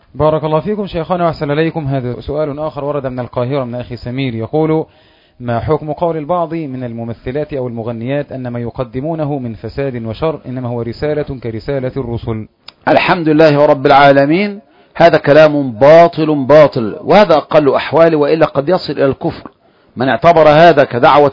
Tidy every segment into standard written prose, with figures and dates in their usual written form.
بارك الله فيكم شيخنا وأحسن إليكم. هذا سؤال آخر ورد من القاهرة من أخي سمير يقول: ما حكم قول البعض من الممثلات أو المغنيات أن ما يقدمونه من فساد وشر إنما هو رسالة كرسالة الرسل؟ الحمد لله رب العالمين. هذا كلام باطل، وهذا أقل أحوال، وإلا قد يصل إلى الكفر. من اعتبر هذا كدعوة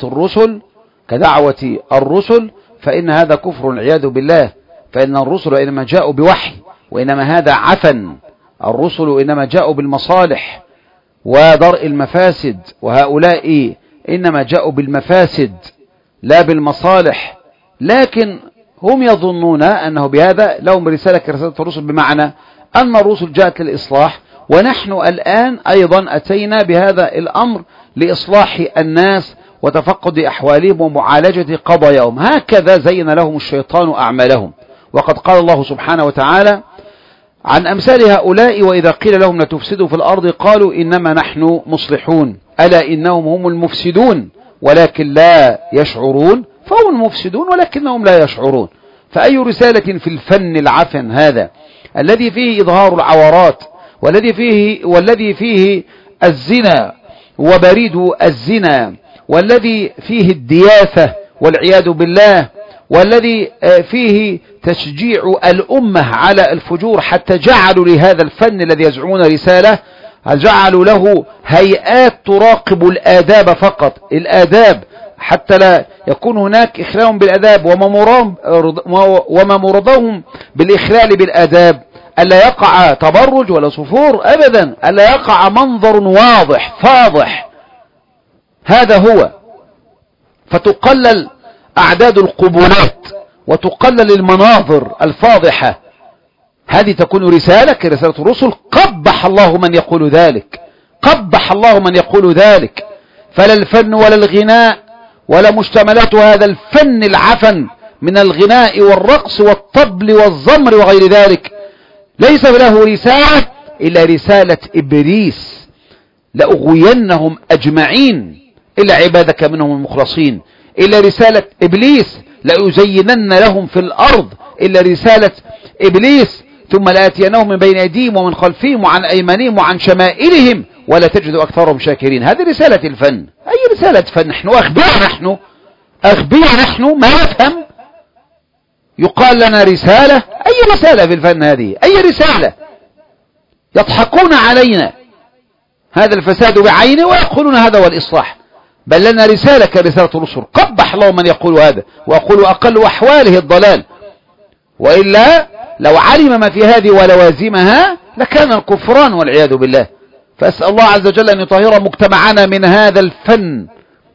الرسل فإن هذا كفر والعياذ بالله. فإن الرسل إنما جاءوا بوحي، وإنما هذا عفن. الرسل إنما جاءوا بالمصالح ودرء المفاسد، وهؤلاء إنما جاءوا بالمفاسد لا بالمصالح. لكن هم يظنون أنه بهذا لهم رسالة كرسالة الرسل، بمعنى أن الرسل جاءت للإصلاح، ونحن الآن أيضا أتينا بهذا الأمر لإصلاح الناس وتفقد أحوالهم ومعالجة قضاياهم. هكذا زين لهم الشيطان أعمالهم. وقد قال الله سبحانه وتعالى عن أمثال هؤلاء: وإذا قيل لهم لا تفسدوا في الأرض قالوا إنما نحن مصلحون ألا إنهم هم المفسدون ولكن لا يشعرون. فهم المفسدون ولكنهم لا يشعرون. فأي رسالة في الفن العفن هذا الذي فيه إظهار العورات، والذي فيه الزنا وبريد الزنا، والذي فيه الدياثة والعياذ بالله، والذي فيه تشجيع الأمة على الفجور، حتى جعلوا لهذا الفن الذي يزعمون رسالة جعلوا له هيئات تراقب الآداب فقط، الآداب، حتى لا يكون هناك إخلال بالآداب. وما مرضهم بالإخلال بالآداب ألا يقع تبرج ولا صفور أبدا، ألا يقع منظر واضح فاضح. هذا هو. فتقلل أعداد القبولات وتقلل المناظر الفاضحة. هذه تكون رسالة كرسالة الرسل. قبح الله من يقول ذلك، قبح الله من يقول ذلك. فلا الفن ولا الغناء ولا مشتملات هذا الفن العفن من الغناء والرقص والطبل والزمر وغير ذلك ليس له رسالة إلا رسالة إبليس: لأغوينهم أجمعين إلا عبادك منهم المخلصين. إلا رسالة إبليس: لأزينن لهم في الأرض. إلا رسالة إبليس: ثم لآتينهم من بين أيديهم ومن خلفهم وعن أيمانهم وعن شمائلهم ولا تجد أكثرهم شاكرين. هذه رسالة الفن. أي رسالة فن؟ نحن أغبياء نحن ما نفهم. يقال لنا رسالة. أي رسالة في الفن هذه؟ أي رسالة؟ يضحكون علينا. هذا الفساد بعينه ويقولون هذا هو الإصلاح. بل لنا رسالة كرسالة الرسل. قبح الله من يقول هذا، وأقول أقل أحواله الضلال. وإلا لو علم ما في هذه ولوازمها لكان الكفران والعياذ بالله. فأسأل الله عز وجل أن يطهر مجتمعنا من هذا الفن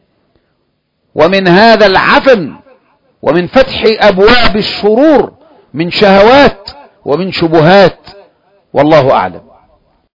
ومن هذا العفن ومن فتح أبواب الشرور من شهوات ومن شبهات. والله أعلم.